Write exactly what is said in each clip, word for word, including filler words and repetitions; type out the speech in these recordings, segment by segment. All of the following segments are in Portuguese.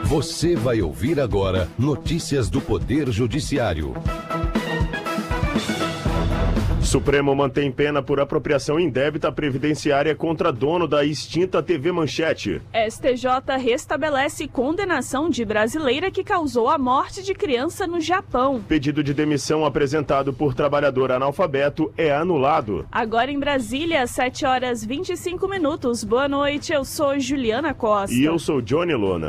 Você vai ouvir agora notícias do Poder Judiciário. Supremo mantém pena por apropriação indébita previdenciária contra dono da extinta T V Manchete. S T J restabelece condenação de brasileira que causou a morte de criança no Japão. Pedido de demissão apresentado por trabalhador analfabeto é anulado. Agora em Brasília, sete horas e vinte e cinco minutos. Boa noite, eu sou Juliana Costa. E eu sou Johnny Lona.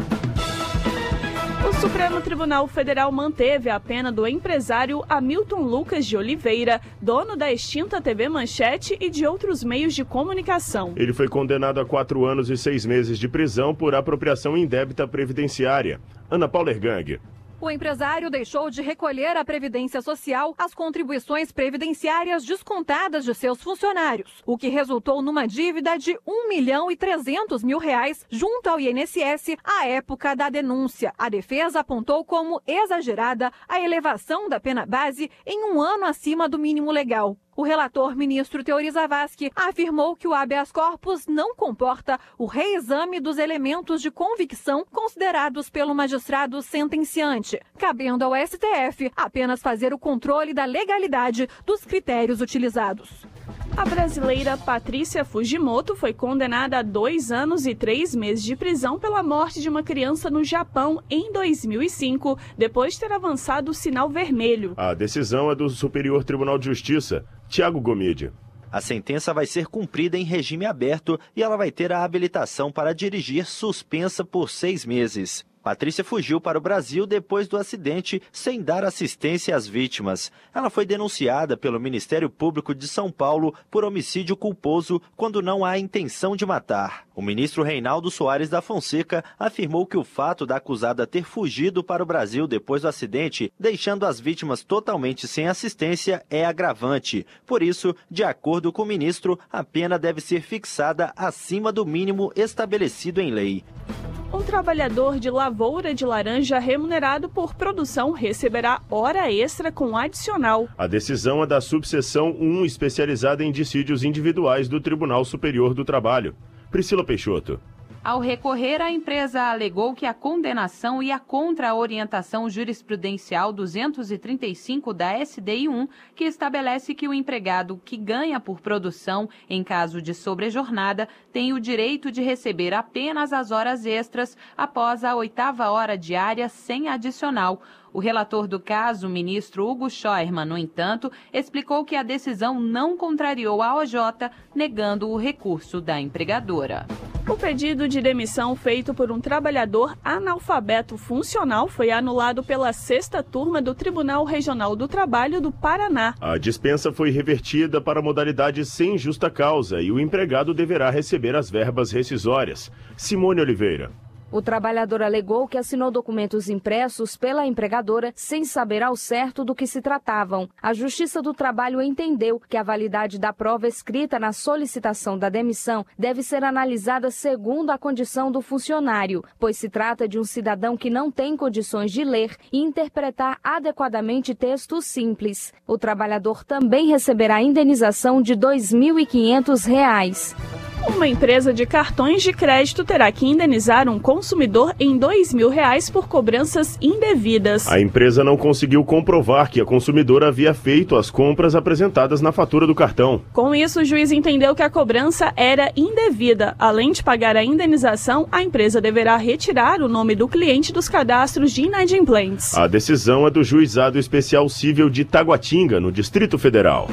O Supremo Tribunal Federal manteve a pena do empresário Hamilton Lucas de Oliveira, dono da extinta T V Manchete e de outros meios de comunicação. Ele foi condenado a quatro anos e seis meses de prisão por apropriação indébita previdenciária. Ana Paula Ergang. O empresário deixou de recolher à Previdência Social as contribuições previdenciárias descontadas de seus funcionários, o que resultou numa dívida de um milhão e trezentos mil reais junto ao I N S S à época da denúncia. A defesa apontou como exagerada a elevação da pena base em um ano acima do mínimo legal. O relator, ministro Teori Zavascki, afirmou que o habeas corpus não comporta o reexame dos elementos de convicção considerados pelo magistrado sentenciante, cabendo ao S T F apenas fazer o controle da legalidade dos critérios utilizados. A brasileira Patrícia Fujimoto foi condenada a dois anos e três meses de prisão pela morte de uma criança no Japão em dois mil e cinco, depois de ter avançado o sinal vermelho. A decisão é do Superior Tribunal de Justiça. Tiago Gomide. A sentença vai ser cumprida em regime aberto e ela vai ter a habilitação para dirigir suspensa por seis meses. Patrícia fugiu para o Brasil depois do acidente sem dar assistência às vítimas. Ela foi denunciada pelo Ministério Público de São Paulo por homicídio culposo quando não há intenção de matar. O ministro Reinaldo Soares da Fonseca afirmou que o fato da acusada ter fugido para o Brasil depois do acidente, deixando as vítimas totalmente sem assistência, é agravante. Por isso, de acordo com o ministro, a pena deve ser fixada acima do mínimo estabelecido em lei. Um trabalhador de lavoura de laranja remunerado por produção receberá hora extra com adicional. A decisão é da subseção um, especializada em dissídios individuais do Tribunal Superior do Trabalho. Priscila Peixoto. Ao recorrer, a empresa alegou que a condenação ia contra a orientação jurisprudencial duzentos e trinta e cinco da S D I um, que estabelece que o empregado que ganha por produção, em caso de sobrejornada, tem o direito de receber apenas as horas extras após a oitava hora diária sem adicional. O relator do caso, o ministro Hugo Scheuermann, no entanto, explicou que a decisão não contrariou a O J, negando o recurso da empregadora. O pedido de demissão feito por um trabalhador analfabeto funcional foi anulado pela sexta turma do Tribunal Regional do Trabalho do Paraná. A dispensa foi revertida para a modalidade sem justa causa e o empregado deverá receber as verbas rescisórias. Simone Oliveira. O trabalhador alegou que assinou documentos impressos pela empregadora sem saber ao certo do que se tratavam. A Justiça do Trabalho entendeu que a validade da prova escrita na solicitação da demissão deve ser analisada segundo a condição do funcionário, pois se trata de um cidadão que não tem condições de ler e interpretar adequadamente textos simples. O trabalhador também receberá indenização de dois mil e quinhentos reais. Uma empresa de cartões de crédito terá que indenizar um consumidor em dois mil reais por cobranças indevidas. A empresa não conseguiu comprovar que a consumidora havia feito as compras apresentadas na fatura do cartão. Com isso, o juiz entendeu que a cobrança era indevida. Além de pagar a indenização, a empresa deverá retirar o nome do cliente dos cadastros de inadimplentes. A decisão é do Juizado Especial Cível de Taguatinga, no Distrito Federal.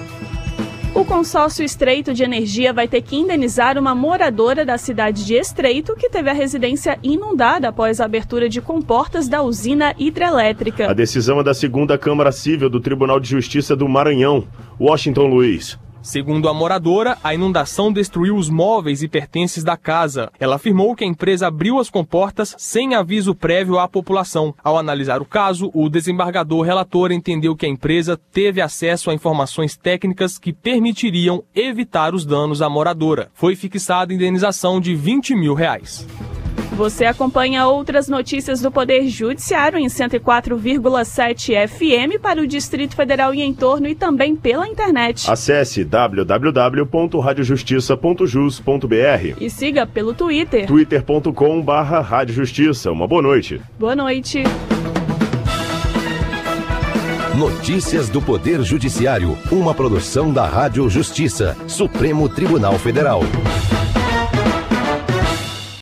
O consórcio Estreito de Energia vai ter que indenizar uma moradora da cidade de Estreito que teve a residência inundada após a abertura de comportas da usina hidrelétrica. A decisão é da segunda Câmara Cível do Tribunal de Justiça do Maranhão. Washington Luiz. Segundo a moradora, a inundação destruiu os móveis e pertences da casa. Ela afirmou que a empresa abriu as comportas sem aviso prévio à população. Ao analisar o caso, o desembargador relator entendeu que a empresa teve acesso a informações técnicas que permitiriam evitar os danos à moradora. Foi fixada indenização de vinte mil reais. Você acompanha outras notícias do Poder Judiciário em cento e quatro vírgula sete F M para o Distrito Federal e entorno e também pela internet. Acesse w w w ponto rádio justiça ponto jus ponto b r e siga pelo Twitter. twitter ponto com barra rádio justiça. Uma boa noite. Boa noite. Notícias do Poder Judiciário, uma produção da Rádio Justiça, Supremo Tribunal Federal.